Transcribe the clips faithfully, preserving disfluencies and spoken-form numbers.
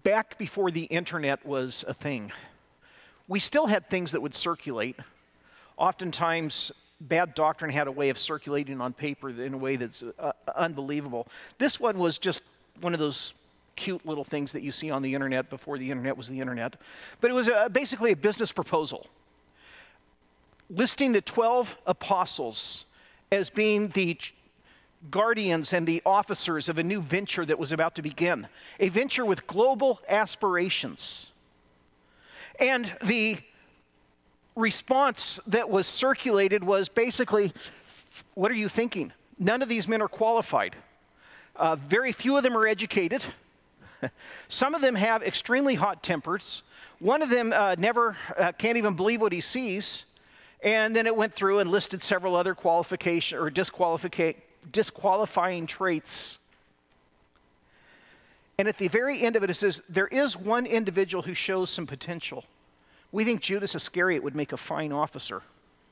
back before the internet was a thing, we still had things that would circulate. Oftentimes, bad doctrine had a way of circulating on paper in a way that's uh, unbelievable. This one was just one of those cute little things that you see on the internet before the internet was the internet. But it was a, basically a business proposal listing the twelve apostles as being the guardians and the officers of a new venture that was about to begin, a venture with global aspirations. And the response that was circulated was basically, what are you thinking? None of these men are qualified. Uh, very few of them are educated. Some of them have extremely hot tempers. One of them uh, never uh, can't even believe what he sees. And then it went through and listed several other qualification or disqualifica- disqualifying traits. And at the very end of it, it says, there is one individual who shows some potential. We think Judas Iscariot would make a fine officer.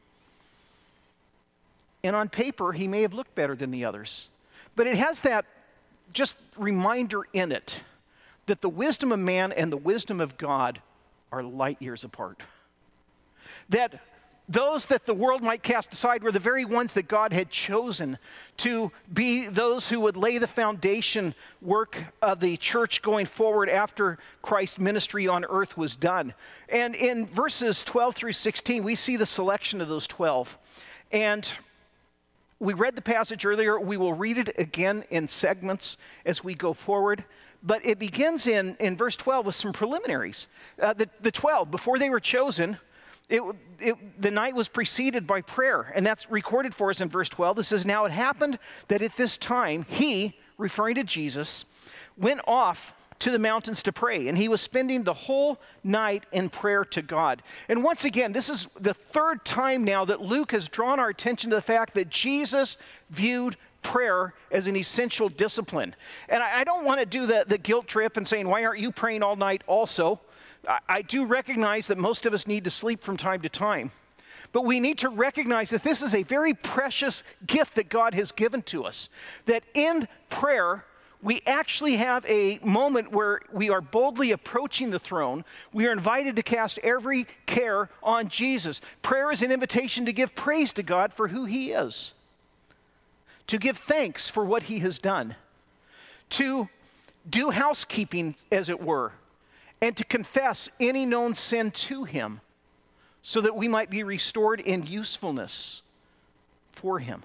And on paper, he may have looked better than the others. But it has that just reminder in it that the wisdom of man and the wisdom of God are light years apart. That those that the world might cast aside were the very ones that God had chosen to be those who would lay the foundation work of the church going forward after Christ's ministry on earth was done. And in verses twelve through sixteen, we see the selection of those twelve. And we read the passage earlier. We will read it again in segments as we go forward. But it begins in, in verse twelve with some preliminaries. Uh, the, the twelve, before they were chosen, It, it, the night was preceded by prayer, and that's recorded for us in verse twelve. It says, now it happened that at this time, he, referring to Jesus, went off to the mountains to pray, and he was spending the whole night in prayer to God. And once again, this is the third time now that Luke has drawn our attention to the fact that Jesus viewed prayer as an essential discipline. And I, I don't want to do the, the guilt trip and saying, why aren't you praying all night also? I do recognize that most of us need to sleep from time to time, but we need to recognize that this is a very precious gift that God has given to us, that in prayer, we actually have a moment where we are boldly approaching the throne. We are invited to cast every care on Jesus. Prayer is an invitation to give praise to God for who he is, to give thanks for what he has done, to do housekeeping, as it were, and to confess any known sin to him so that we might be restored in usefulness for him.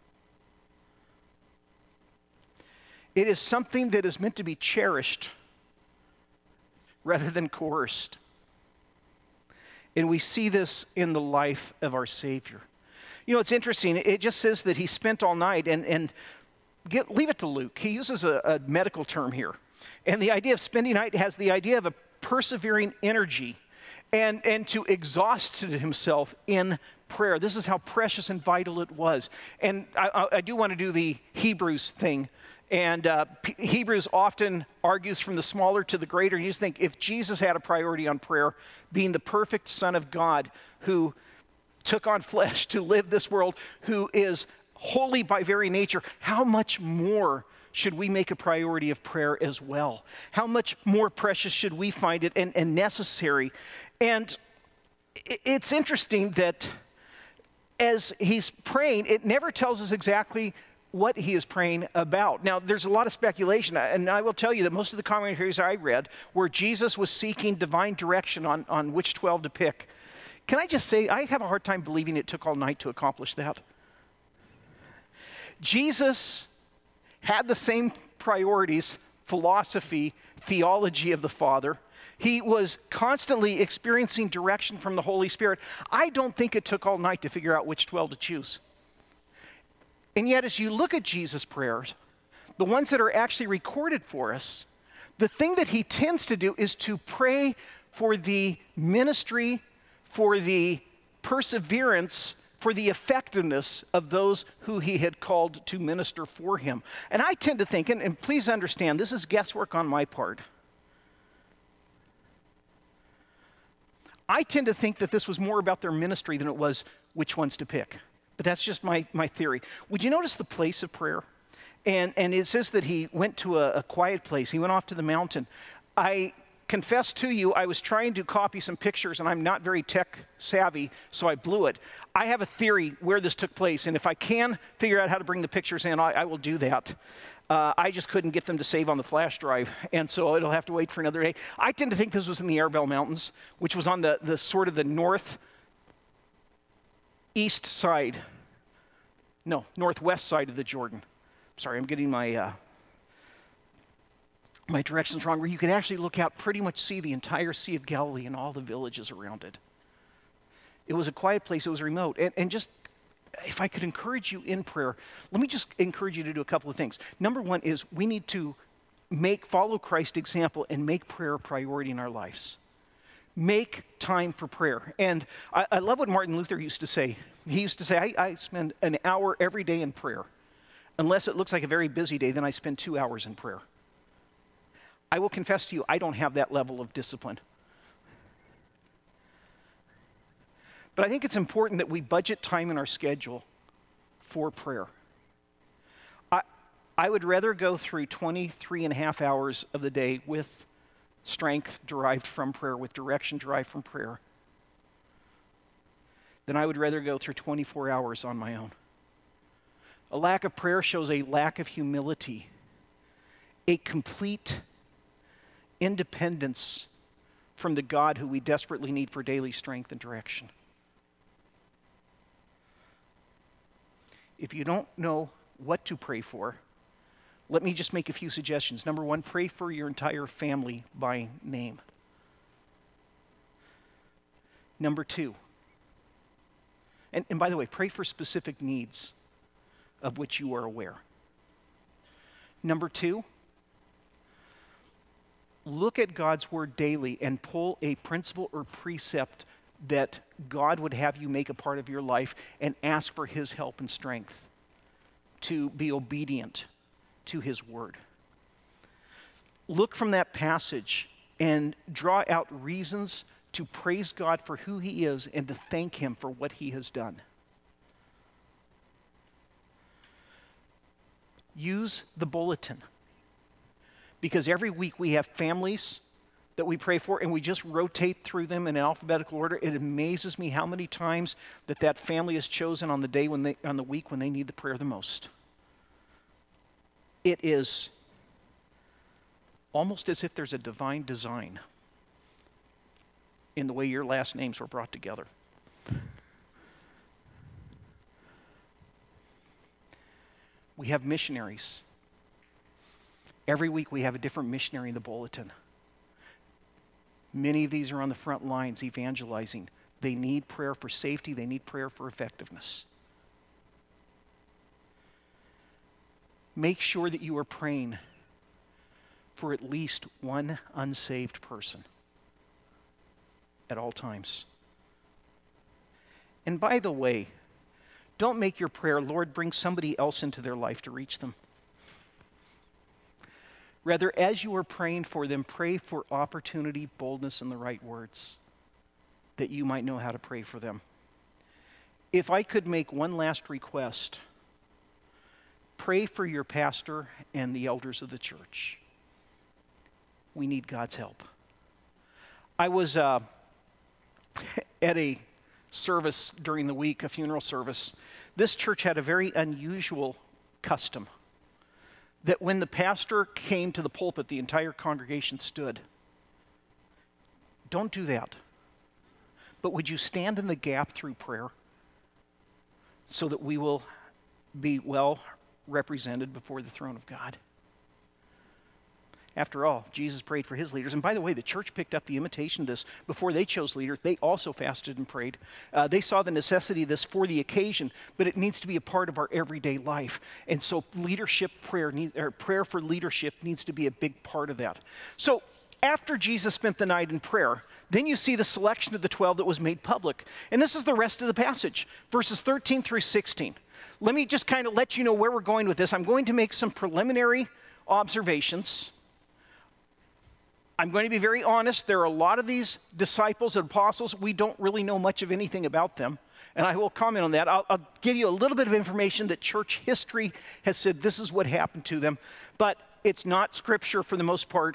It is something that is meant to be cherished rather than coerced. And we see this in the life of our Savior. You know, it's interesting. It just says that he spent all night, and, and get, leave it to Luke. He uses a, a medical term here. And the idea of spending night has the idea of a persevering energy and, and to exhaust himself in prayer. This is how precious and vital it was. And I, I, I do want to do the Hebrews thing. And uh, P- Hebrews often argues from the smaller to the greater. You just think if Jesus had a priority on prayer, being the perfect Son of God who took on flesh to live this world, who is holy by very nature, how much more should we make a priority of prayer as well? How much more precious should we find it and, and necessary? And it's interesting that as he's praying, it never tells us exactly what he is praying about. Now, there's a lot of speculation, and I will tell you that most of the commentaries I read where Jesus was seeking divine direction on, on which twelve to pick. Can I just say, I have a hard time believing it took all night to accomplish that. Jesus had the same priorities, philosophy, theology of the Father. He was constantly experiencing direction from the Holy Spirit. I don't think it took all night to figure out which twelve to choose. And yet, as you look at Jesus' prayers, the ones that are actually recorded for us, the thing that he tends to do is to pray for the ministry, for the perseverance, for the effectiveness of those who he had called to minister for him. And I tend to think, and, and please understand, this is guesswork on my part. I tend to think that this was more about their ministry than it was which ones to pick. But that's just my, my theory. Would you notice the place of prayer? And, and it says that he went to a, a quiet place. He went off to the mountain. I confess to you, I was trying to copy some pictures, and I'm not very tech savvy, so I blew it. I have a theory where this took place, and if I can figure out how to bring the pictures in, I, I will do that. Uh, I just couldn't get them to save on the flash drive, and so it'll have to wait for another day. I tend to think this was in the Arbel Mountains, which was on the, the sort of the northeast side, no, northwest side of the Jordan. Sorry, I'm getting my uh, my directions wrong, where you can actually look out, pretty much see the entire Sea of Galilee and all the villages around it. It was a quiet place, it was remote, and, and just, if I could encourage you in prayer, let me just encourage you to do a couple of things. Number one is we need to make, follow Christ's example and make prayer a priority in our lives. Make time for prayer. And I, I love what Martin Luther used to say. He used to say, I, I spend an hour every day in prayer. Unless it looks like a very busy day, then I spend two hours in prayer. I will confess to you, I don't have that level of discipline. But I think it's important that we budget time in our schedule for prayer. I, I would rather go through twenty-three and a half hours of the day with strength derived from prayer, with direction derived from prayer, than I would rather go through twenty-four hours on my own. A lack of prayer shows a lack of humility, a complete independence from the God who we desperately need for daily strength and direction. If you don't know what to pray for, let me just make a few suggestions. Number one, pray for your entire family by name. Number two, and, and by the way, pray for specific needs of which you are aware. Number two, look at God's word daily and pull a principle or precept that God would have you make a part of your life and ask for his help and strength to be obedient to his word. Look from that passage and draw out reasons to praise God for who he is and to thank him for what he has done. Use the bulletin, because every week we have families that we pray for, and we just rotate through them in alphabetical order. It amazes me how many times that that family is chosen on the day when they, on the week when they need the prayer the most. It is almost as if there's a divine design in the way your last names were brought together. We have missionaries. Every week we have a different missionary in the bulletin. Many of these are on the front lines evangelizing. They need prayer for safety. They need prayer for effectiveness. Make sure that you are praying for at least one unsaved person at all times. And by the way, don't make your prayer, Lord, bring somebody else into their life to reach them. Rather, as you are praying for them, pray for opportunity, boldness, and the right words, that you might know how to pray for them. If I could make one last request, pray for your pastor and the elders of the church. We need God's help. I was uh, at a service during the week, a funeral service. This church had a very unusual custom that when the pastor came to the pulpit, the entire congregation stood. Don't do that. But would you stand in the gap through prayer so that we will be well represented before the throne of God? After all, Jesus prayed for his leaders. And by the way, the church picked up the imitation of this. Before they chose leaders, they also fasted and prayed. Uh, they saw the necessity of this for the occasion, but it needs to be a part of our everyday life. And so leadership prayer, need, or prayer for leadership needs to be a big part of that. So after Jesus spent the night in prayer, then you see the selection of the twelve that was made public. And this is the rest of the passage, verses thirteen through sixteen. Let me just kind of let you know where we're going with this. I'm going to make some preliminary observations. I'm going to be very honest. There are a lot of these disciples and apostles, we don't really know much of anything about them. And I will comment on that. I'll, I'll give you a little bit of information that church history has said this is what happened to them. But it's not scripture for the most part.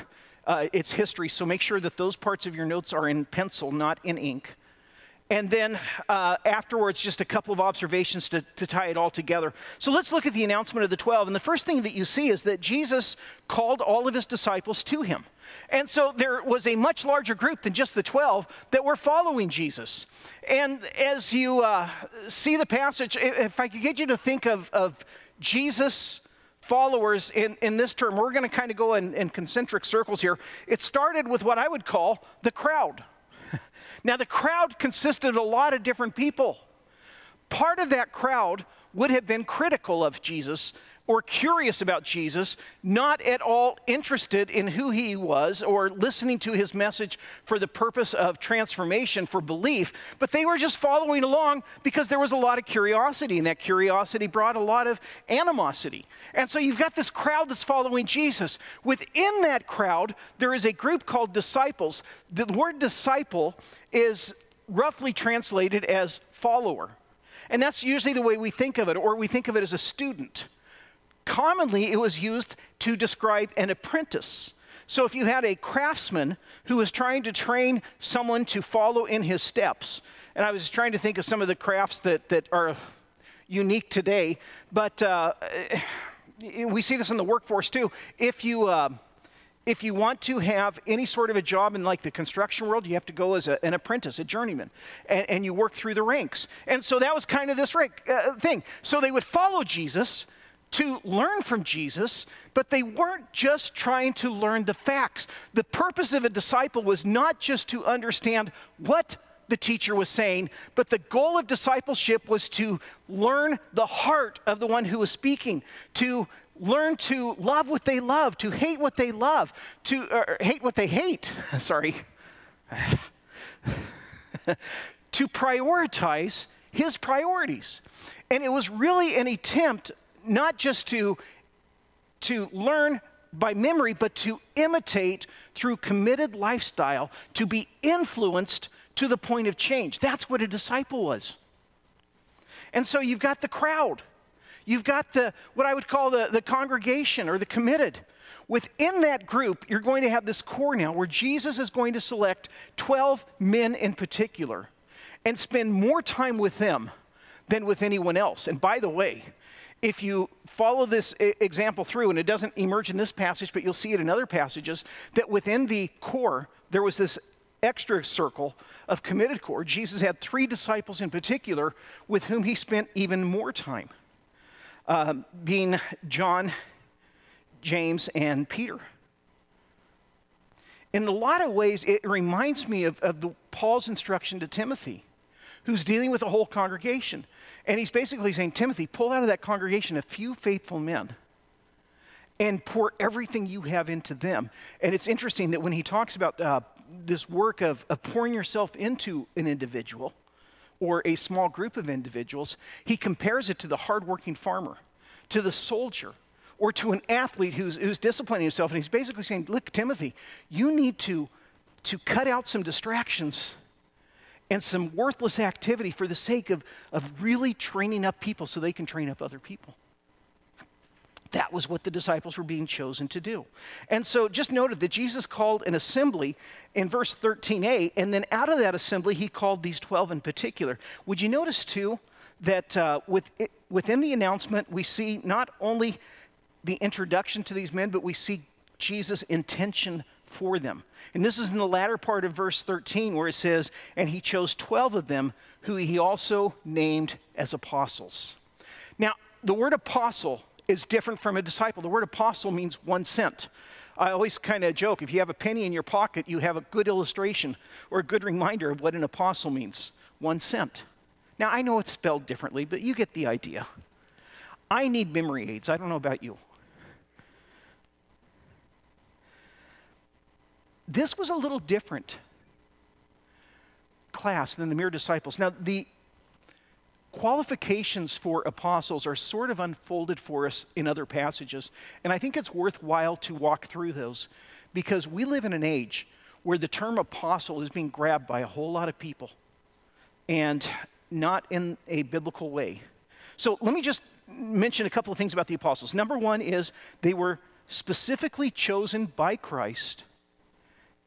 uh, its history, so make sure that those parts of your notes are in pencil, not in ink. And then uh, afterwards, just a couple of observations to, to tie it all together. So let's look at the announcement of the twelve. And the first thing that you see is that Jesus called all of his disciples to him. And so there was a much larger group than just the twelve that were following Jesus. And as you uh, see the passage, if I could get you to think of, of Jesus' followers in, in this term, we're going to kind of go in, in concentric circles here. It started with what I would call the crowd. Now, the crowd consisted of a lot of different people. Part of that crowd would have been critical of Jesus or curious about Jesus, not at all interested in who he was or listening to his message for the purpose of transformation, for belief, but they were just following along because there was a lot of curiosity, and that curiosity brought a lot of animosity. And so you've got this crowd that's following Jesus. Within that crowd, there is a group called disciples. The word disciple is roughly translated as follower. And that's usually the way we think of it, or we think of it as a student. Commonly, it was used to describe an apprentice. So if you had a craftsman who was trying to train someone to follow in his steps, and I was trying to think of some of the crafts that, that are unique today, but uh, we see this in the workforce too. If you, uh, if you want to have any sort of a job in like the construction world, you have to go as a, an apprentice, a journeyman, and, and you work through the ranks. And so that was kind of this rank, uh, thing. So they would follow Jesus to learn from Jesus, but they weren't just trying to learn the facts. The purpose of a disciple was not just to understand what the teacher was saying, but the goal of discipleship was to learn the heart of the one who was speaking, to learn to love what they love, to hate what they love, to uh, hate what they hate, sorry, to prioritize his priorities. And it was really an attempt not just to, to learn by memory, but to imitate through committed lifestyle, to be influenced to the point of change. That's what a disciple was. And so you've got the crowd. You've got the what I would call the, the congregation or the committed. Within that group, you're going to have this core now where Jesus is going to select twelve men in particular and spend more time with them than with anyone else. And by the way, if you follow this example through, and it doesn't emerge in this passage, but you'll see it in other passages, that within the core, there was this extra circle of committed core. Jesus had three disciples in particular with whom he spent even more time, uh, being John, James, and Peter. In a lot of ways, it reminds me of, of the, Paul's instruction to Timothy, who's dealing with a whole congregation. And he's basically saying, Timothy, pull out of that congregation a few faithful men and pour everything you have into them. And it's interesting that when he talks about uh, this work of, of pouring yourself into an individual or a small group of individuals, he compares it to the hardworking farmer, to the soldier, or to an athlete who's, who's disciplining himself. And he's basically saying, look, Timothy, you need to, to cut out some distractions and some worthless activity for the sake of, of really training up people so they can train up other people. That was what the disciples were being chosen to do. And so just noted that Jesus called an assembly in verse thirteen a, and then out of that assembly, he called these twelve in particular. Would you notice too that uh, with it, within the announcement, we see not only the introduction to these men, but we see Jesus' intention for them. And this is in the latter part of verse thirteen where it says, and he chose twelve of them who he also named as apostles. Now, the word apostle is different from a disciple. The word apostle means one sent. I always kind of joke, if you have a penny in your pocket, you have a good illustration or a good reminder of what an apostle means, one sent. Now, I know it's spelled differently, but you get the idea. I need memory aids. I don't know about you. This was a little different class than the mere disciples. Now, the qualifications for apostles are sort of unfolded for us in other passages, and I think it's worthwhile to walk through those because we live in an age where the term apostle is being grabbed by a whole lot of people and not in a biblical way. So let me just mention a couple of things about the apostles. Number one is they were specifically chosen by Christ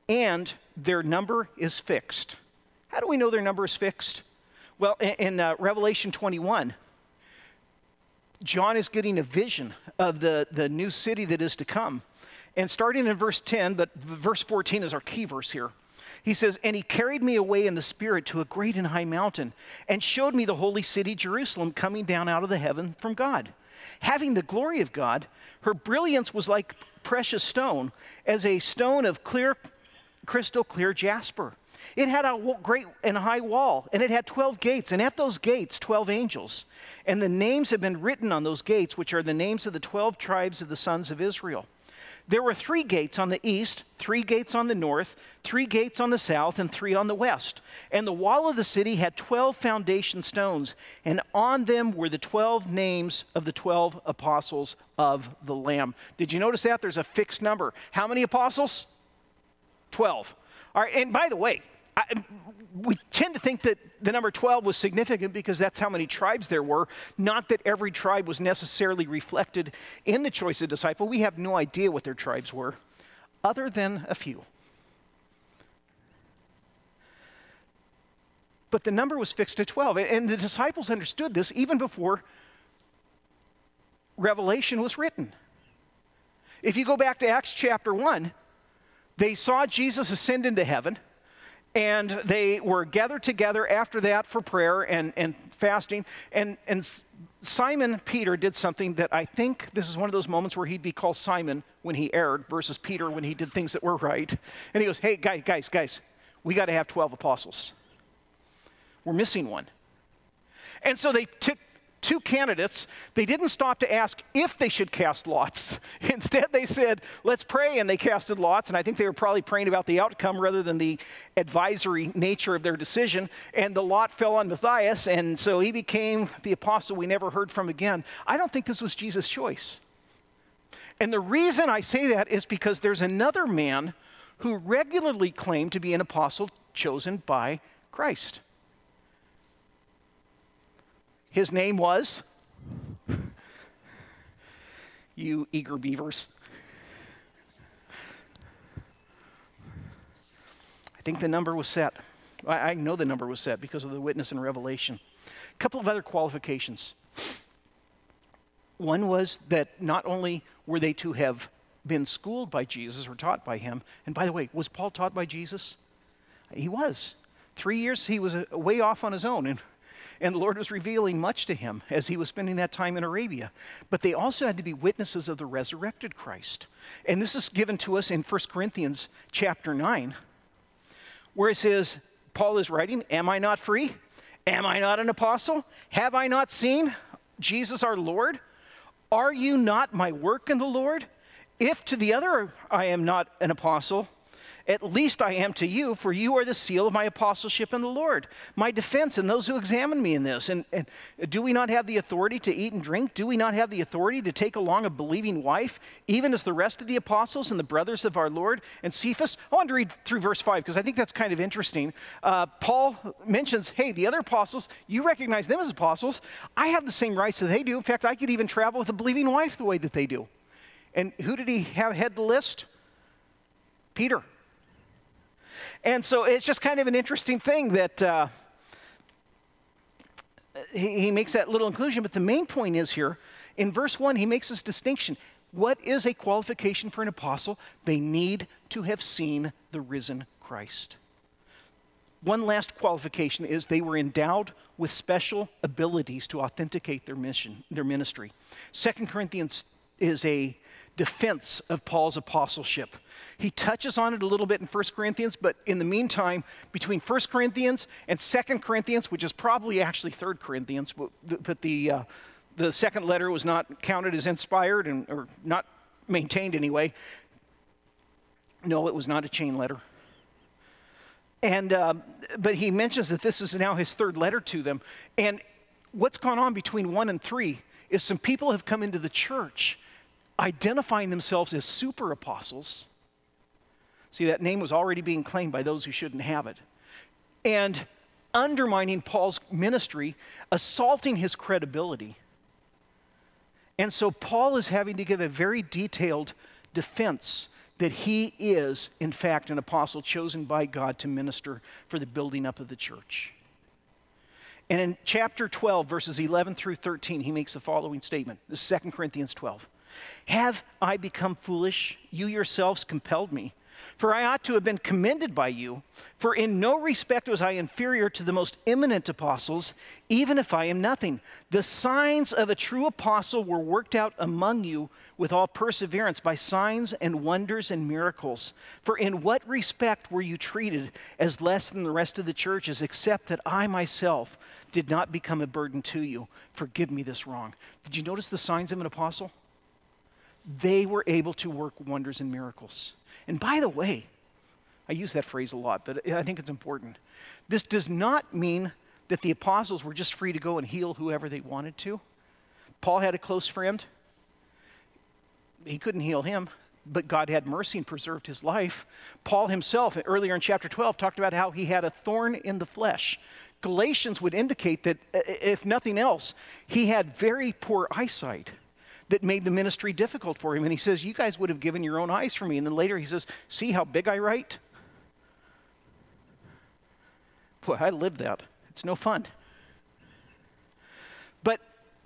and their number is fixed. How do we know their number is fixed? Well, in, in uh, Revelation twenty-one, John is getting a vision of the, the new city that is to come. And starting in verse ten, but verse fourteen is our key verse here. He says, "And he carried me away in the Spirit to a great and high mountain, and showed me the holy city Jerusalem coming down out of the heaven from God, having the glory of God. Her brilliance was like precious stone, as a stone of clear, crystal clear jasper. It had a great and high wall, and it had twelve gates, and at those gates twelve angels. And the names have been written on those gates, which are the names of the twelve tribes of the sons of Israel. There were three gates on the east, three gates on the north, three gates on the south, and three on the west. And the wall of the city had twelve foundation stones, and on them were the twelve names of the twelve apostles of the Lamb." Did you notice that? There's a fixed number. How many apostles? Twelve. All right, and by the way, I, we tend to think that the number twelve was significant because that's how many tribes there were, not that every tribe was necessarily reflected in the choice of disciple. We have no idea what their tribes were, other than a few. But the number was fixed at twelve, and the disciples understood this even before Revelation was written. If you go back to Acts chapter one, they saw Jesus ascend into heaven, and they were gathered together after that for prayer and, and fasting. And, and Simon Peter did something that I think this is one of those moments where he'd be called Simon when he erred versus Peter when he did things that were right. And he goes, "Hey, guys, guys, guys, we got to have twelve apostles. We're missing one." And so they took two candidates. They didn't stop to ask if they should cast lots. Instead, they said, "Let's pray," and they casted lots. And I think they were probably praying about the outcome rather than the advisory nature of their decision. And the lot fell on Matthias, and so he became the apostle we never heard from again. I don't think this was Jesus' choice. And the reason I say that is because there's another man who regularly claimed to be an apostle chosen by Christ. His name was, you eager beavers, I think the number was set. I, I know the number was set because of the witness in Revelation. A couple of other qualifications. One was that not only were they to have been schooled by Jesus or taught by him, and by the way, was Paul taught by Jesus? He was. Three years he was a, way off on his own, and And the Lord was revealing much to him as he was spending that time in Arabia. But they also had to be witnesses of the resurrected Christ. And this is given to us in First Corinthians chapter nine, where it says, Paul is writing, "Am I not free? Am I not an apostle? Have I not seen Jesus our Lord? Are you not my work in the Lord? If to the other I am not an apostle, at least I am to you, for you are the seal of my apostleship in the Lord, my defense and those who examine me in this. And, and do we not have the authority to eat and drink? Do we not have the authority to take along a believing wife, even as the rest of the apostles and the brothers of our Lord?" And Cephas, I want to read through verse five because I think that's kind of interesting. Uh, Paul mentions, hey, the other apostles, you recognize them as apostles. I have the same rights that they do. In fact, I could even travel with a believing wife the way that they do. And who did he have head the list? Peter. And so it's just kind of an interesting thing that uh, he, he makes that little inclusion. But the main point is here, in verse one, he makes this distinction. What is a qualification for an apostle? They need to have seen the risen Christ. One last qualification is they were endowed with special abilities to authenticate their mission, their ministry. Second Corinthians is a defense of Paul's apostleship. He touches on it a little bit in First Corinthians, but in the meantime, between First Corinthians and Second Corinthians, which is probably actually Third Corinthians, but the, but the, uh, the second letter was not counted as inspired and or not maintained anyway. No, it was not a chain letter. And uh, but he mentions that this is now his third letter to them. And what's gone on between one and three is some people have come into the church identifying themselves as super apostles. See, that name was already being claimed by those who shouldn't have it. And undermining Paul's ministry, assaulting his credibility. And so Paul is having to give a very detailed defense that he is, in fact, an apostle chosen by God to minister for the building up of the church. And in chapter twelve, verses eleven through thirteen, he makes the following statement. This is Second Corinthians twelve. Have I become foolish? You yourselves compelled me. For I ought to have been commended by you. For in no respect was I inferior to the most eminent apostles, even if I am nothing. The signs of a true apostle were worked out among you with all perseverance by signs and wonders and miracles. For in what respect were you treated as less than the rest of the churches, except that I myself did not become a burden to you? Forgive me this wrong. Did you notice the signs of an apostle? They were able to work wonders and miracles. And by the way, I use that phrase a lot, but I think it's important. This does not mean that the apostles were just free to go and heal whoever they wanted to. Paul had a close friend. He couldn't heal him, but God had mercy and preserved his life. Paul himself, earlier in chapter twelve, talked about how he had a thorn in the flesh. Galatians would indicate that, if nothing else, he had very poor eyesight that made the ministry difficult for him. And he says, you guys would have given your own eyes for me. And then later he says, see how big I write? Boy, I lived that. It's no fun. But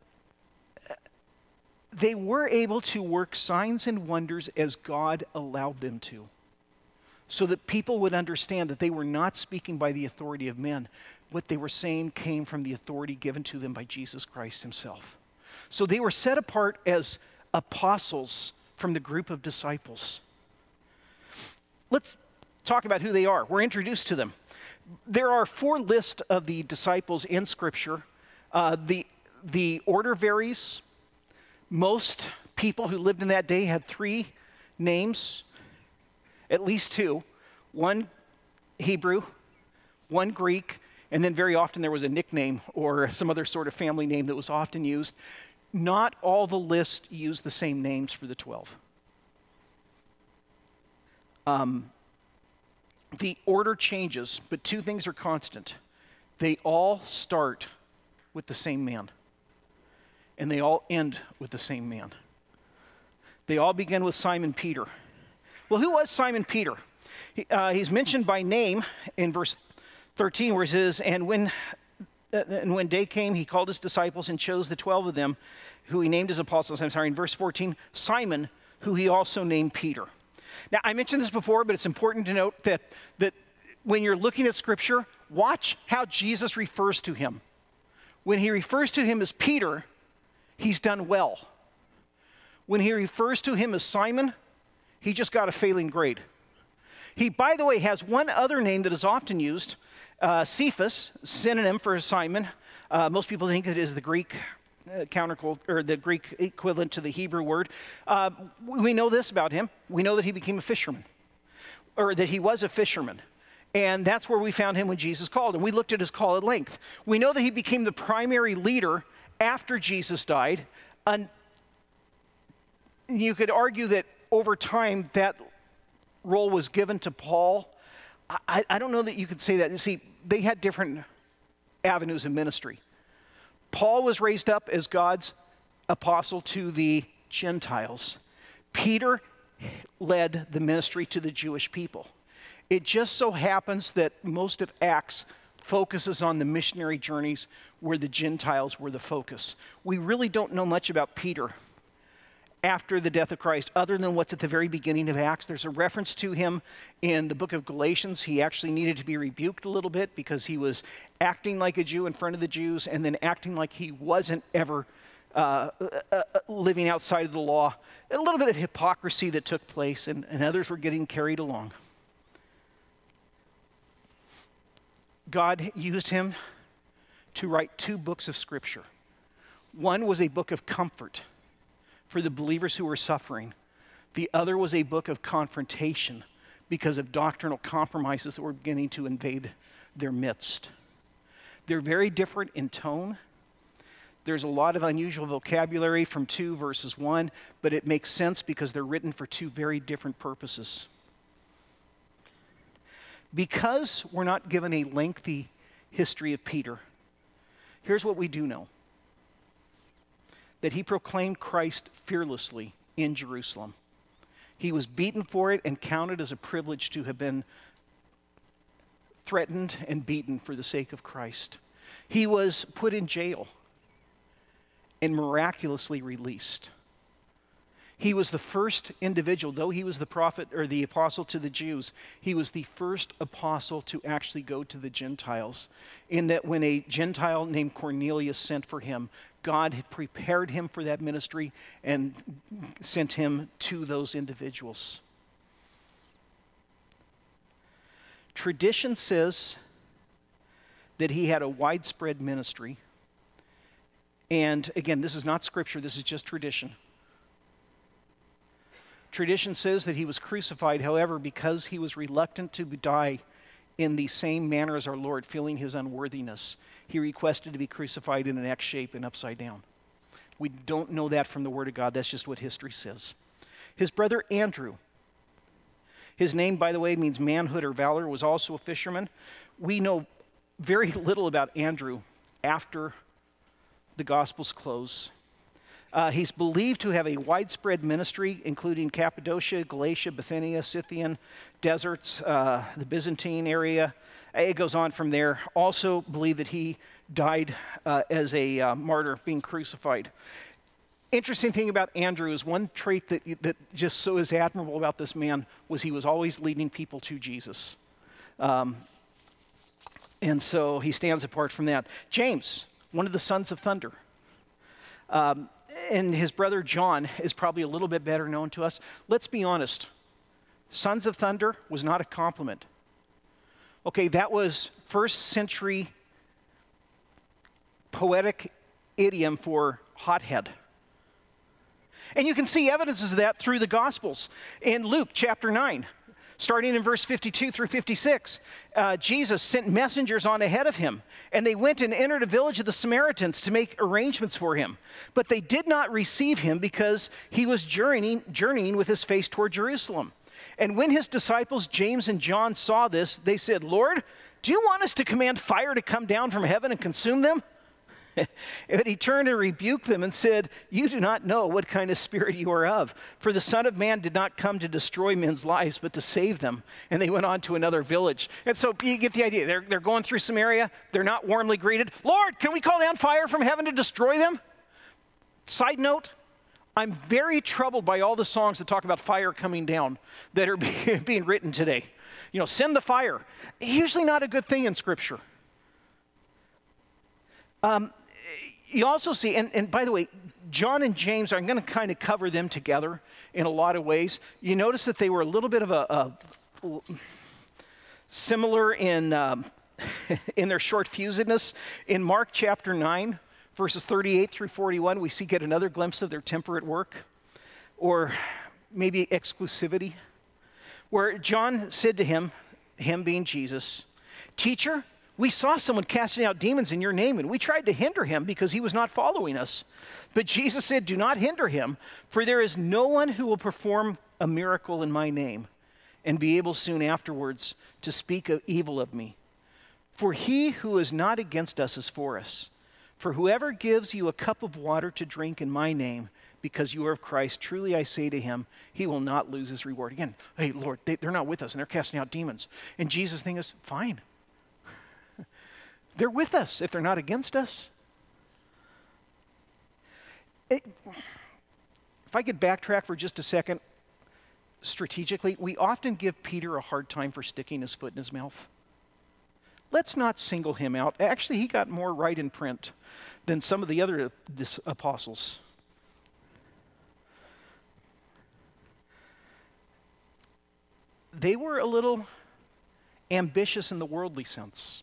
they were able to work signs and wonders as God allowed them to, so that people would understand that they were not speaking by the authority of men. What they were saying came from the authority given to them by Jesus Christ himself. So they were set apart as apostles from the group of disciples. Let's talk about who they are. We're introduced to them. There are four lists of the disciples in Scripture. Uh, the, the order varies. Most people who lived in that day had three names, at least two. One Hebrew, one Greek, and then very often there was a nickname or some other sort of family name that was often used. Not all the lists use the same names for the twelve. Um, the order changes, but two things are constant. They all start with the same man, and they all end with the same man. They all begin with Simon Peter. Well, who was Simon Peter? He, uh, he's mentioned by name in verse thirteen, where it says, and when And when day came, he called his disciples and chose the twelve of them, who he named as apostles. I'm sorry, in verse fourteen, Simon, who he also named Peter. Now, I mentioned this before, but it's important to note that, that when you're looking at Scripture, watch how Jesus refers to him. When he refers to him as Peter, he's done well. When he refers to him as Simon, he just got a failing grade. He, by the way, has one other name that is often used, Uh, Cephas, synonym for Simon. Uh, most people think it is the Greek uh, countercult or the Greek equivalent to the Hebrew word. Uh, we know this about him. We know that he became a fisherman, or that he was a fisherman, and that's where we found him when Jesus called. And we looked at his call at length. We know that he became the primary leader after Jesus died. And you could argue that over time that role was given to Paul. I, I don't know that you could say that. You see, they had different avenues of ministry. Paul was raised up as God's apostle to the Gentiles. Peter led the ministry to the Jewish people. It just so happens that most of Acts focuses on the missionary journeys where the Gentiles were the focus. We really don't know much about Peter after the death of Christ, other than what's at the very beginning of Acts. There's a reference to him in the book of Galatians. He actually needed to be rebuked a little bit because he was acting like a Jew in front of the Jews and then acting like he wasn't ever uh, uh, living outside of the law. A little bit of hypocrisy that took place, and, and others were getting carried along. God used him to write two books of Scripture. One was a book of comfort for the believers who were suffering. The other was a book of confrontation because of doctrinal compromises that were beginning to invade their midst. They're very different in tone. There's a lot of unusual vocabulary from two versus one, but it makes sense because they're written for two very different purposes. Because we're not given a lengthy history of Peter, here's what we do know. That he proclaimed Christ fearlessly in Jerusalem. He was beaten for it and counted as a privilege to have been threatened and beaten for the sake of Christ. He was put in jail and miraculously released. He was the first individual, though he was the prophet or the apostle to the Jews, he was the first apostle to actually go to the Gentiles. In that when a Gentile named Cornelius sent for him, God had prepared him for that ministry and sent him to those individuals. Tradition says that he had a widespread ministry. And again, this is not scripture, this is just tradition. Tradition says that he was crucified, however, because he was reluctant to die in the same manner as our Lord, feeling his unworthiness, he requested to be crucified in an X shape and upside down. We don't know that from the Word of God. That's just what history says. His brother Andrew, his name, by the way, means manhood or valor, was also a fisherman. We know very little about Andrew after the Gospels close. Uh, he's believed to have a widespread ministry, including Cappadocia, Galatia, Bithynia, Scythian deserts, uh, the Byzantine area. It goes on from there. Also believe that he died uh, as a uh, martyr, being crucified. Interesting thing about Andrew is one trait that, that just so is admirable about this man was he was always leading people to Jesus. Um, and so he stands apart from that. James, one of the sons of thunder. Um, and his brother John is probably a little bit better known to us. Let's be honest. Sons of thunder was not a compliment. Okay, that was first century poetic idiom for hothead. And you can see evidences of that through the Gospels. In Luke chapter nine, starting in verse fifty-two through fifty-six, uh, Jesus sent messengers on ahead of him, and they went and entered a village of the Samaritans to make arrangements for him. But they did not receive him because he was journeying, journeying with his face toward Jerusalem. And when his disciples James and John saw this, they said, "Lord, do you want us to command fire to come down from heaven and consume them?" But he turned and rebuked them and said, "You do not know what kind of spirit you are of. For the Son of Man did not come to destroy men's lives, but to save them." And they went on to another village. And so you get the idea. They're, they're going through Samaria. They're not warmly greeted. "Lord, can we call down fire from heaven to destroy them?" Side note, I'm very troubled by all the songs that talk about fire coming down that are being written today. You know, send the fire. Usually not a good thing in Scripture. Um, you also see, and, and by the way, John and James, I'm going to kind of cover them together in a lot of ways. You notice that they were a little bit of a, a similar in, um, in their short-fusedness. In Mark chapter nine, verses thirty-eight through forty-one, we see get another glimpse of their temper at work, or maybe exclusivity, where John said to him, him being Jesus, "Teacher, we saw someone casting out demons in your name, and we tried to hinder him because he was not following us." But Jesus said, "Do not hinder him, for there is no one who will perform a miracle in my name and be able soon afterwards to speak of evil of me. For he who is not against us is for us. For whoever gives you a cup of water to drink in my name, because you are of Christ, truly I say to him, he will not lose his reward." Again, hey, Lord, they, they're not with us, and they're casting out demons. And Jesus' thing is, fine. They're with us if they're not against us. It, if I could backtrack for just a second, strategically, we often give Peter a hard time for sticking his foot in his mouth. Let's not single him out. Actually, he got more right in print than some of the other apostles. They were a little ambitious in the worldly sense.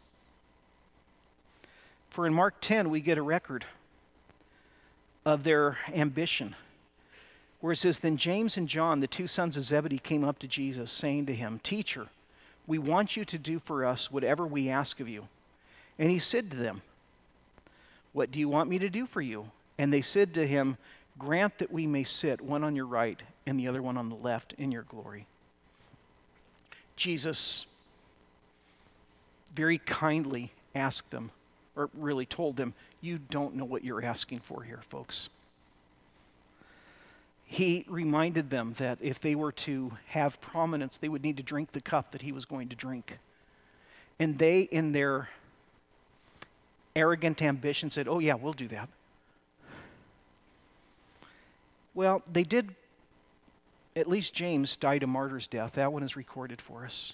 For in Mark ten, we get a record of their ambition, where it says, "Then James and John, the two sons of Zebedee, came up to Jesus, saying to him, 'Teacher, we want you to do for us whatever we ask of you.' And he said to them, 'What do you want me to do for you?' And they said to him, 'Grant that we may sit, one on your right and the other one on the left, in your glory.'" Jesus very kindly asked them, or really told them, "You don't know what you're asking for here, folks." he reminded them that if they were to have prominence, they would need to drink the cup that he was going to drink. And they, in their arrogant ambition, said, oh yeah, we'll do that. Well, they did, at least James died a martyr's death. That one is recorded for us.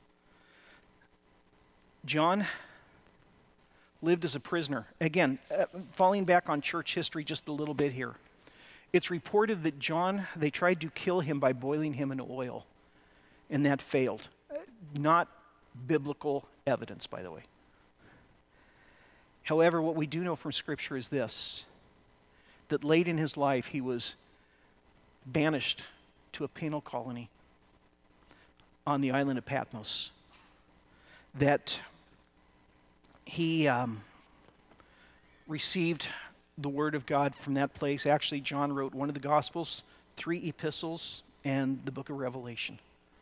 John lived as a prisoner. Again, uh, falling back on church history just a little bit here. It's reported that John, they tried to kill him by boiling him in oil, and that failed. Not biblical evidence, by the way. However, what we do know from Scripture is this, that late in his life he was banished to a penal colony on the island of Patmos. That he um, received the Word of God from that place. Actually, John wrote one of the Gospels, three epistles, and the book of Revelation.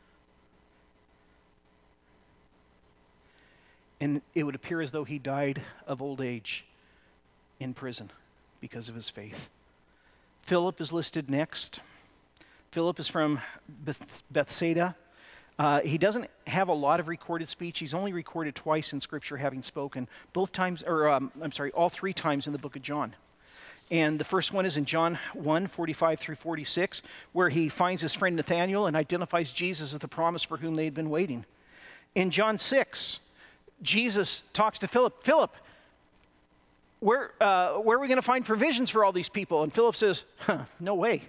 And it would appear as though he died of old age in prison because of his faith. Philip is listed next. Philip is from Beth- Bethsaida. Uh, he doesn't have a lot of recorded speech. He's only recorded twice in Scripture having spoken, both times, or um, I'm sorry, all three times in the book of John. And the first one is in John one, forty-five through forty-six, where he finds his friend Nathanael and identifies Jesus as the promise for whom they had been waiting. In John six, Jesus talks to Philip. Philip, where, uh, where are we going to find provisions for all these people? And Philip says, huh, no way.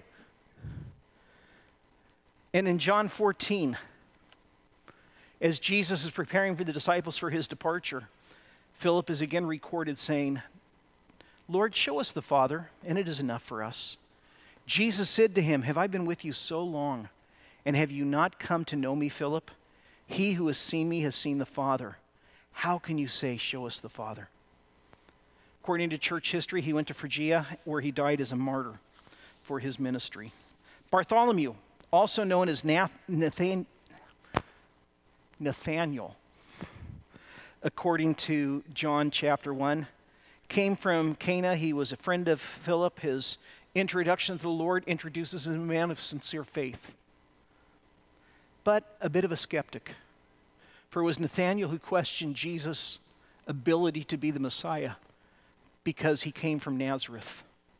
And in John fourteen, as Jesus is preparing for the disciples for his departure, Philip is again recorded saying, Lord, show us the Father, and it is enough for us. Jesus said to him, have I been with you so long, and have you not come to know me, Philip? He who has seen me has seen the Father. How can you say, show us the Father? According to church history, he went to Phrygia, where he died as a martyr for his ministry. Bartholomew, also known as Nath- Nathan- Nathaniel, according to John chapter one, came from Cana. He was a friend of Philip. His introduction to the Lord introduces him as a man of sincere faith, but a bit of a skeptic. For it was Nathaniel who questioned Jesus' ability to be the Messiah because he came from Nazareth.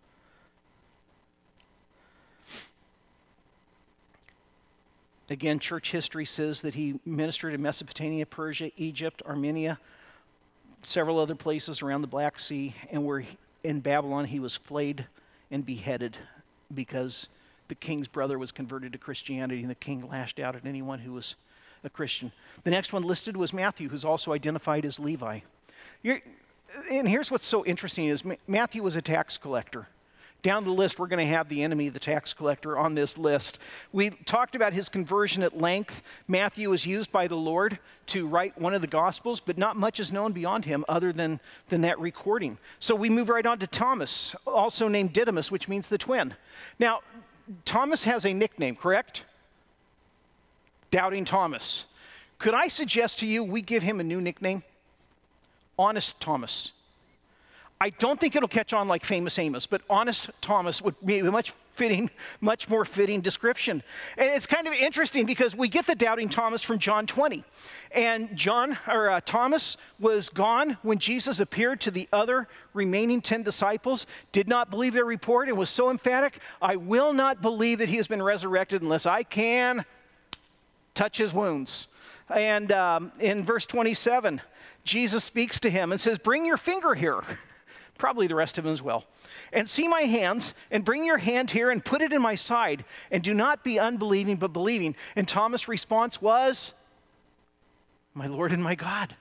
Again, church history says that he ministered in Mesopotamia, Persia, Egypt, Armenia, several other places around the Black Sea, and where he, in Babylon he was flayed and beheaded because the king's brother was converted to Christianity, and the king lashed out at anyone who was a Christian. The next one listed was Matthew, who's also identified as Levi. You're, and here's what's so interesting is Matthew was a tax collector. Down the list, we're going to have the enemy, the tax collector, on this list. We talked about his conversion at length. Matthew was used by the Lord to write one of the Gospels, but not much is known beyond him other than, than that recording. So we move right on to Thomas, also named Didymus, which means the twin. Now, Thomas has a nickname, correct? Doubting Thomas. Could I suggest to you we give him a new nickname? Honest Thomas. I don't think it'll catch on like Famous Amos, but Honest Thomas would be a much fitting, much more fitting description. And it's kind of interesting because we get the Doubting Thomas from John twenty. And John, or uh, Thomas was gone when Jesus appeared to the other remaining ten disciples, did not believe their report, and was so emphatic, I will not believe that he has been resurrected unless I can touch his wounds. And um, in verse twenty-seven, Jesus speaks to him and says, bring your finger here. Probably the rest of them as well. And see my hands, and bring your hand here and put it in my side, and do not be unbelieving but believing. And Thomas' response was, my Lord and my God.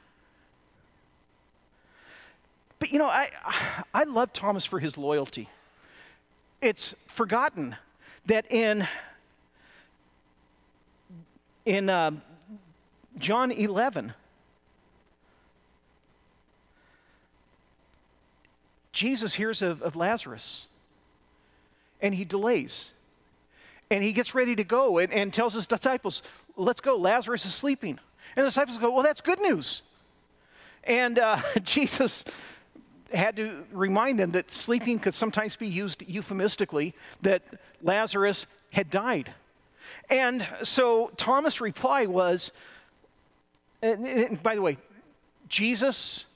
But you know, I, I love Thomas for his loyalty. It's forgotten that in, in uh, John eleven, Jesus hears of, of Lazarus, and he delays. And he gets ready to go and, and tells his disciples, let's go, Lazarus is sleeping. And the disciples go, well, that's good news. And uh, Jesus had to remind them that sleeping could sometimes be used euphemistically, that Lazarus had died. And so Thomas' reply was, and, and by the way, Jesus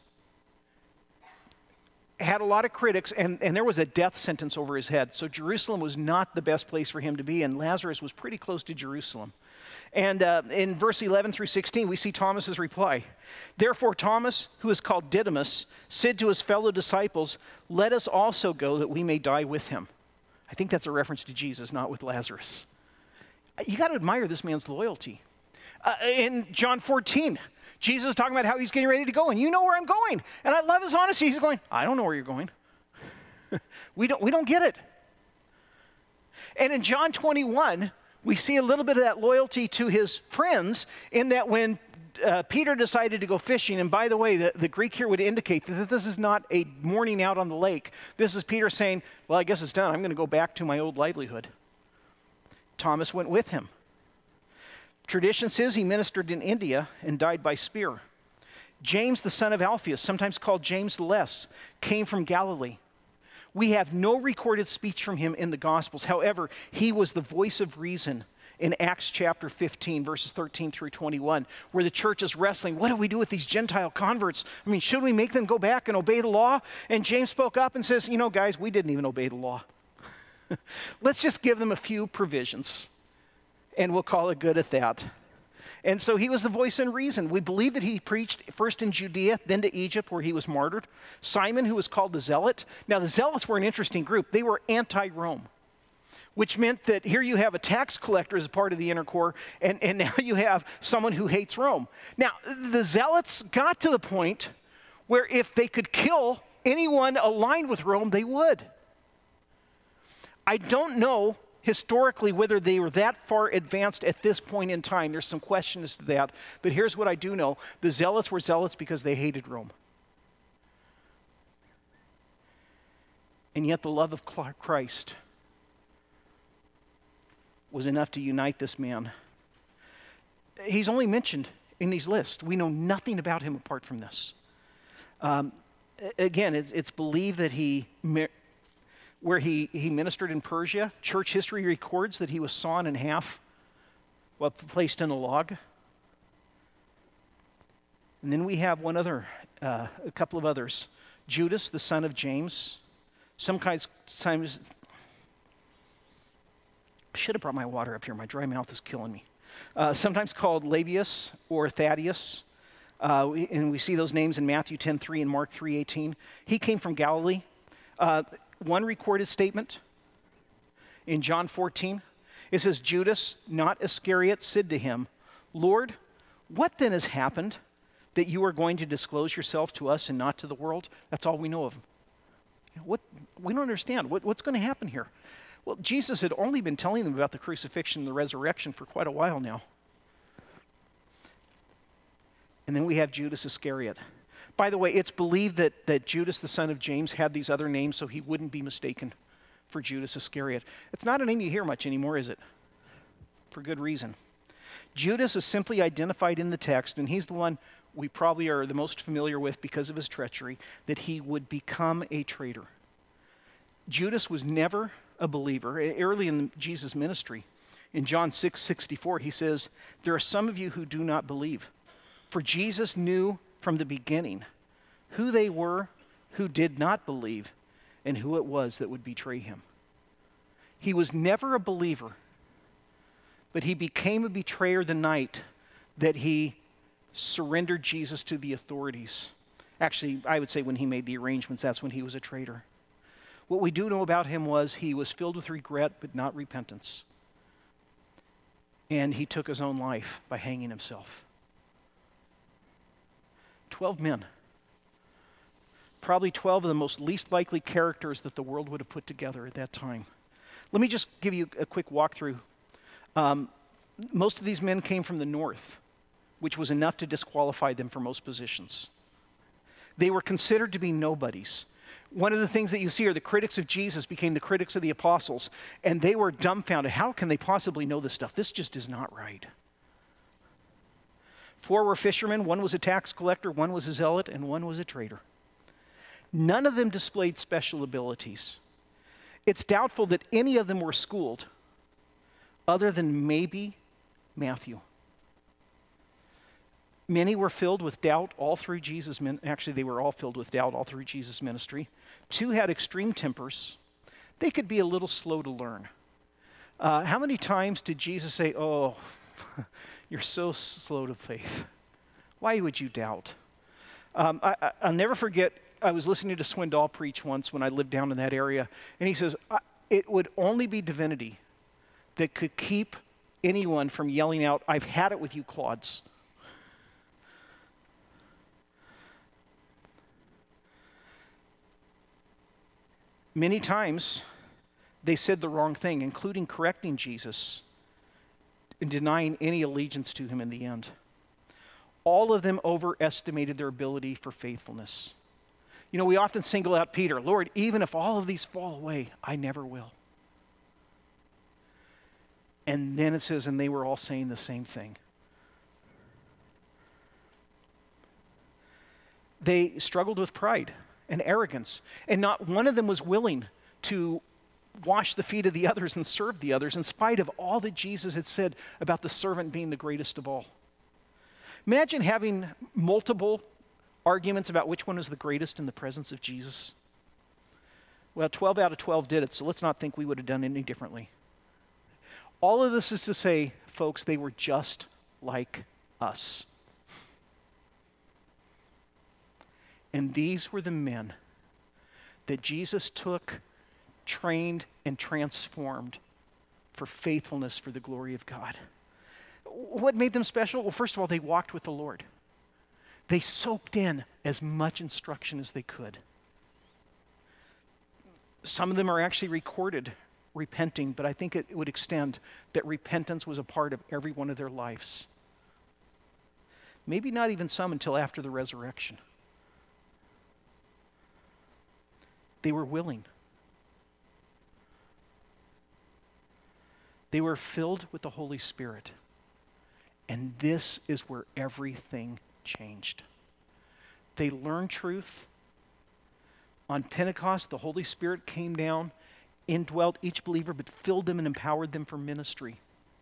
had a lot of critics, and, and there was a death sentence over his head. So Jerusalem was not the best place for him to be, and Lazarus was pretty close to Jerusalem. And uh, in verse eleven through sixteen, we see Thomas's reply. Therefore Thomas, who is called Didymus, said to his fellow disciples, let us also go that we may die with him. I think that's a reference to Jesus, not with Lazarus. You got to admire this man's loyalty. Uh, in John fourteen, Jesus is talking about how he's getting ready to go, and you know where I'm going. And I love his honesty. He's going, I don't know where you're going. we don't, we don't get it. And in John twenty-one, we see a little bit of that loyalty to his friends in that when uh, Peter decided to go fishing, and by the way, the, the Greek here would indicate that this is not a morning out on the lake. This is Peter saying, well, I guess it's done. I'm going to go back to my old livelihood. Thomas went with him. Tradition says he ministered in India and died by spear. James, the son of Alphaeus, sometimes called James the Less, came from Galilee. We have no recorded speech from him in the Gospels. However, he was the voice of reason in Acts chapter fifteen, verses thirteen through twenty-one, where the church is wrestling. What do we do with these Gentile converts? I mean, should we make them go back and obey the law? And James spoke up and says, you know, guys, we didn't even obey the law. Let's just give them a few provisions, and we'll call it good at that. And so he was the voice and reason. We believe that he preached first in Judea, then to Egypt, where he was martyred. Simon, who was called the Zealot. Now, the Zealots were an interesting group. They were anti-Rome, which meant that here you have a tax collector as a part of the inner core, and, and now you have someone who hates Rome. Now, the Zealots got to the point where if they could kill anyone aligned with Rome, they would. I don't know historically whether they were that far advanced at this point in time. There's some questions to that. But here's what I do know. The Zealots were zealots because they hated Rome. And yet the love of Christ was enough to unite this man. He's only mentioned in these lists. We know nothing about him apart from this. Um, again, it's, it's believed that he... where he, he ministered in Persia. Church history records that he was sawn in half, well, placed in a log. And then we have one other, uh, a couple of others. Judas, the son of James. Some kinds, times, I should have brought my water up here. My dry mouth is killing me. Uh, sometimes called Labius or Thaddeus. Uh, and we see those names in Matthew ten three and Mark three eighteen. He came from Galilee. Uh, One recorded statement in John fourteen, it says, Judas, not Iscariot, said to him, Lord, what then has happened that you are going to disclose yourself to us and not to the world? That's all we know of him. What, we don't understand. What, what's going to happen here? Well, Jesus had only been telling them about the crucifixion and the resurrection for quite a while now. And then we have Judas Iscariot. By the way, it's believed that, that Judas, the son of James, had these other names so he wouldn't be mistaken for Judas Iscariot. It's not a name you hear much anymore, is it? For good reason. Judas is simply identified in the text, and he's the one we probably are the most familiar with because of his treachery, that he would become a traitor. Judas was never a believer. Early in Jesus' ministry, in John six sixty-four, he says, there are some of you who do not believe. For Jesus knew from the beginning who they were who did not believe and who it was that would betray him. He was never a believer, but he became a betrayer the night that he surrendered Jesus to the authorities. Actually, I would say when he made the arrangements, that's when he was a traitor. What we do know about him was he was filled with regret, but not repentance. And he took his own life by hanging himself. Twelve men. Probably twelve of the most least likely characters that the world would have put together at that time. Let me just give you a quick walkthrough. Um, most of these men came from the north, which was enough to disqualify them for most positions. They were considered to be nobodies. One of the things that you see are the critics of Jesus became the critics of the apostles, and they were dumbfounded. How can they possibly know this stuff? This just is not right. Four were fishermen, one was a tax collector, one was a zealot, and one was a traitor. None of them displayed special abilities. It's doubtful that any of them were schooled, other than maybe Matthew. Many were filled with doubt all through Jesus' min- actually they were all filled with doubt all through Jesus' ministry. Two had extreme tempers. They could be a little slow to learn. Uh, how many times did Jesus say, "Oh, you're so slow to faith. Why would you doubt?" Um, I, I, I'll never forget, I was listening to Swindoll preach once when I lived down in that area, and he says, it would only be divinity that could keep anyone from yelling out, "I've had it with you clods." Many times, they said the wrong thing, including correcting Jesus and denying any allegiance to him in the end. All of them overestimated their ability for faithfulness. You know, we often single out Peter. "Lord, even if all of these fall away, I never will." And then it says, and they were all saying the same thing. They struggled with pride and arrogance, and not one of them was willing to wash the feet of the others and serve the others, in spite of all that Jesus had said about the servant being the greatest of all. Imagine having multiple arguments about which one is the greatest in the presence of Jesus. Well, twelve out of twelve did it, so let's not think we would have done any differently. All of this is to say, folks, they were just like us. And these were the men that Jesus took, trained, and transformed for faithfulness for the glory of God. What made them special? Well, first of all, they walked with the Lord. They soaked in as much instruction as they could. Some of them are actually recorded repenting, but I think it would extend that repentance was a part of every one of their lives. Maybe not even some until after the resurrection. They were willing. They were filled with the Holy Spirit. And this is where everything changed. They learned truth. On Pentecost, the Holy Spirit came down, indwelt each believer, but filled them and empowered them for ministry.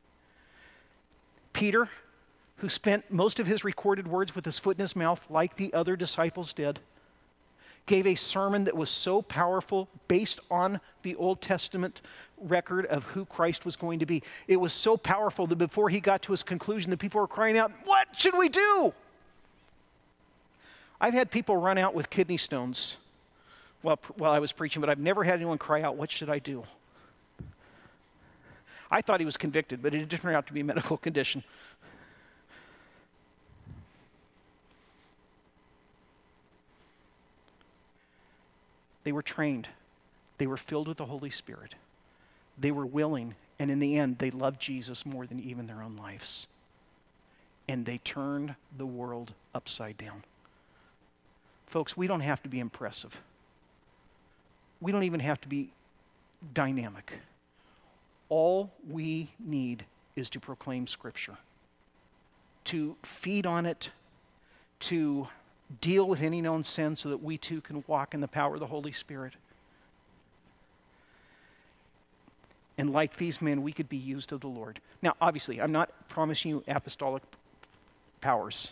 Peter, who spent most of his recorded words with his foot in his mouth, like the other disciples did, gave a sermon that was so powerful based on the Old Testament record of who Christ was going to be. It was so powerful that before he got to his conclusion, the people were crying out, "What should we do?" I've had people run out with kidney stones while, while I was preaching, but I've never had anyone cry out, "What should I do?" I thought he was convicted, but it did turn out to be a medical condition. They were trained. They were filled with the Holy Spirit. They were willing, and in the end, they loved Jesus more than even their own lives. And they turned the world upside down. Folks, we don't have to be impressive. We don't even have to be dynamic. All we need is to proclaim Scripture, to feed on it, to deal with any known sin so that we too can walk in the power of the Holy Spirit. And like these men, we could be used of the Lord. Now, obviously, I'm not promising you apostolic powers.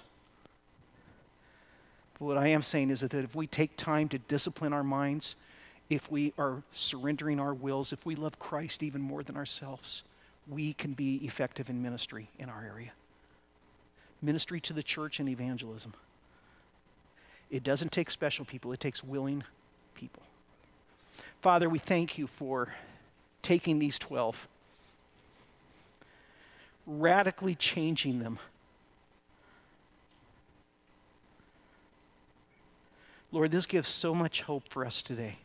But what I am saying is that if we take time to discipline our minds, if we are surrendering our wills, if we love Christ even more than ourselves, we can be effective in ministry in our area. Ministry to the church and evangelism. It doesn't take special people, it takes willing people. Father, we thank you for taking these twelve, radically changing them. Lord, this gives so much hope for us today.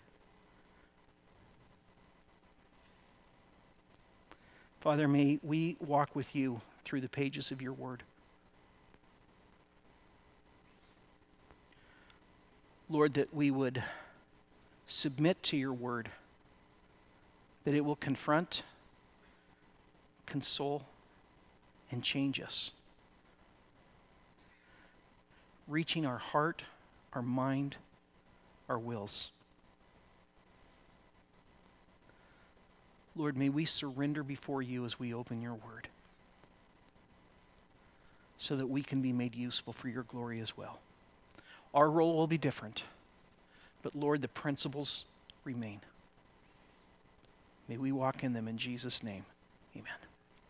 Father, may we walk with you through the pages of your word. Lord, that we would submit to your word, that it will confront, console, and change us, reaching our heart, our mind, our wills. Lord, may we surrender before you as we open your word, so that we can be made useful for your glory as well. Our role will be different, but Lord, the principles remain. May we walk in them in Jesus' name. Amen.